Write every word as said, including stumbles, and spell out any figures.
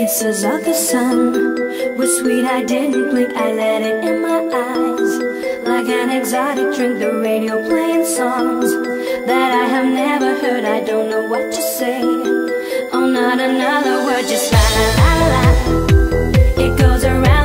Kisses of the sun were sweet, I didn't blink, I let it in my eyes. Like an exotic drink, the radio playing songs that I have never heard, I don't know what to say. Oh, not another word, just la la la la. It goes around